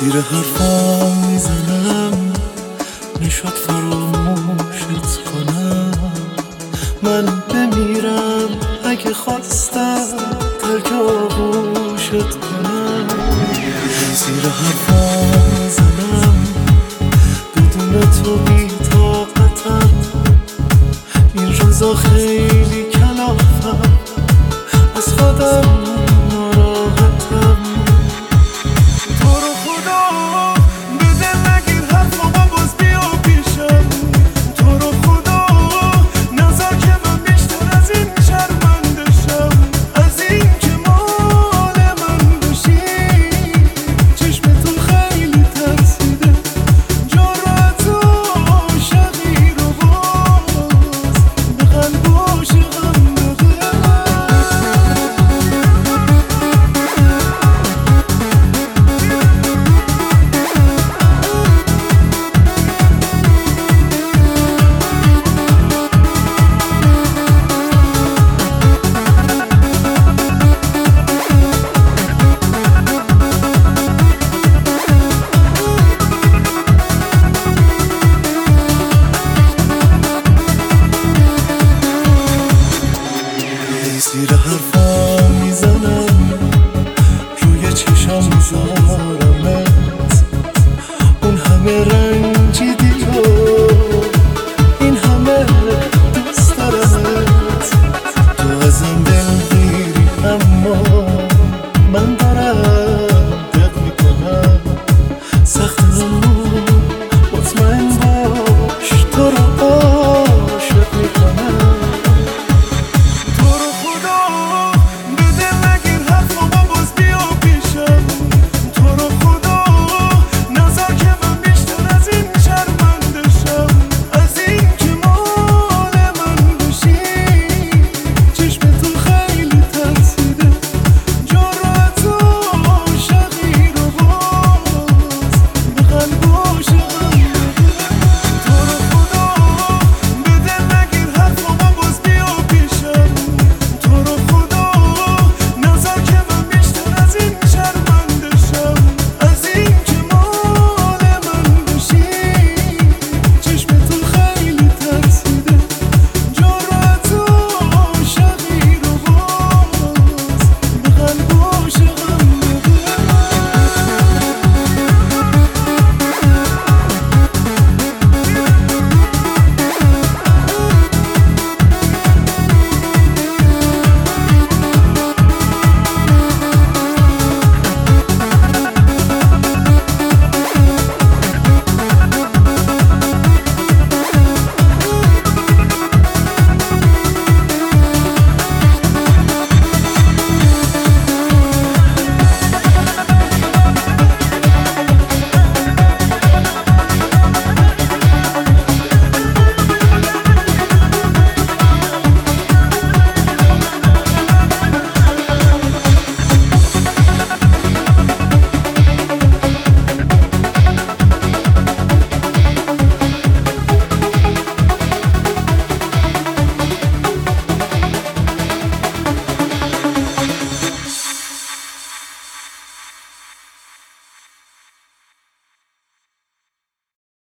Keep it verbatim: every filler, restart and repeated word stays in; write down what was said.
زیر حرفام میزنم نشد فراموشت کنم. من بمیرم اگه خواستم ترک آغوشت کنم. زیر حرفام میزنم بدون تو بی طاقتم. این روزا خیلی کلافم از خودم ناراحتم. تو رو خدا به دل نگیر حرفامو باز بیا پیشم. تو رو خدا نذار که من بیشتر از این شرمنده شم. از این که مال من باشی چشم تو خیلی ترسیده. جرأت و عاشقی رو باز به قلب عاشقم بده. زیر حرفام میزنم روی چشم میذارمت. اون همه رنجیدی و این همه دوست دارمت. تو ازم دلگیری اما من دارم دق میکنم. سخت اما مطمئن باش تو رو عاشق میکنم. Should